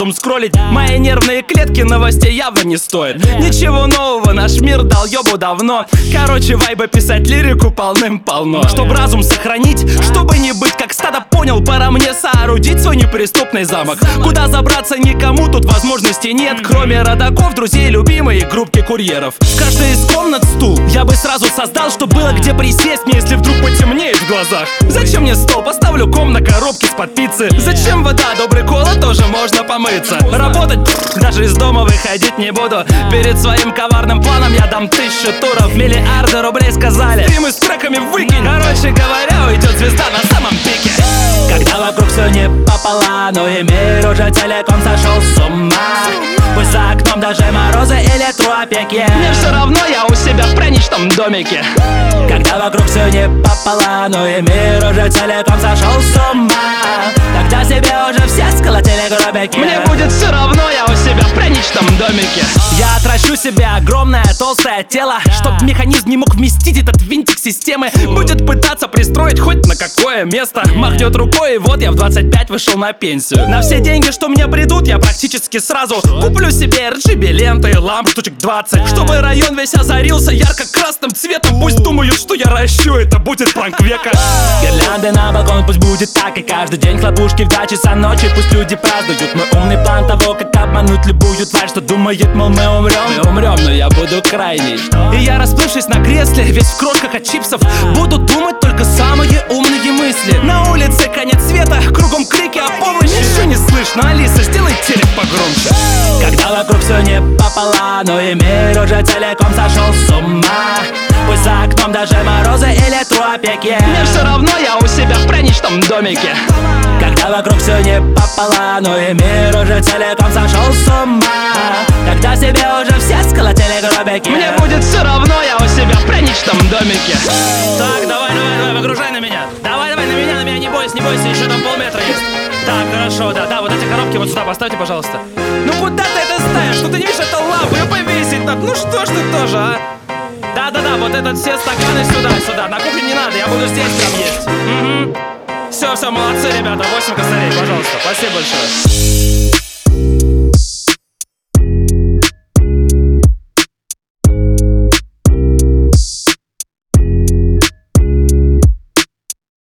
разум скроллить. Мои нервные клетки новостей явно не стоят. Ничего нового, наш мир дал ёбу давно. Короче, вайба писать лирику полным-полно. Чтоб разум сохранить, чтобы не быть как стадо, понял, пора мне соорудить свой неприступный замок. Куда забраться никому тут возможности нет, кроме родаков, друзей, любимой и группки курьеров. В каждой из комнат стул я бы сразу создал, чтоб было где присесть мне, если вдруг потемнеет в глазах. Зачем мне стол? Поставлю ком на коробке с-под пиццы. Зачем вода? Добрый кола тоже можно помыться. Работать даже из дома выходить не буду. Перед своим коварным планом я дам 1000 туров. Миллиарды рублей сказали, стримы с треками выкинь. Короче говоря, уйдет звезда на самом пике. Когда вокруг все не попола, но и мир уже целиком сошел с ума. Пусть за окном даже морозы или тропики, мне все равно, я у себя в пряничном домике. Когда вокруг все не попола, но и мир уже целиком сошел с ума, тогда себе уже все сколотили гробики. Мне будет все равно, я у себя в пряничном домике. Я отращу себе огромное толстое тело, чтоб механизм не мог вместить этот винтик системы. Будет пытаться пристроить хоть на какое место. Махнет рукой, и вот я в 25 вышел на пенсию. На все деньги, что мне придут, я практически сразу куплю себе RGB ленты, ламп штучек 20, чтобы район весь озарился ярко-красным цветом. Пусть думают, что я ращу, это будет пранк века. Гирлянды на балкон, пусть будет так и каждый день. Хлопушки в 2 часа ночи, пусть люди празднуют мой умный план того, как обмануть любую тварь, что думает, мол, мы умрем. Мы умрем, но я буду крайний. И я, расплывшись на кресле, весь в крошках от чипсов, буду думать только самые умные мысли. На улице конец света, кругом крики о помощи. Ничего не слышно, Алиса, сделай телек погромче. Когда вокруг все не попола, но и мир уже целиком сошел с ума. Пусть за окном даже морозы или тропики, мне все равно, я у себя в пряничном домике. Когда вокруг все не попола, но и мир уже целиком сошел с ума, тогда себе уже все сколотили гробики. Мне будет все равно, я у себя в пряничном домике. Так, давай, выгружай на меня. Давай, на меня, не бойся, еще там полметра есть. Так, хорошо, да, вот эти коробки вот сюда поставьте, пожалуйста. Ну куда ты это ставишь? Что ты не видишь, это лампа, ее повесить надо. Ну что ж ты тоже, а? Да, вот этот все стаканы сюда. На кухне не надо, я буду здесь прям есть. Все, молодцы, ребята, 8 косарей, пожалуйста. Спасибо большое.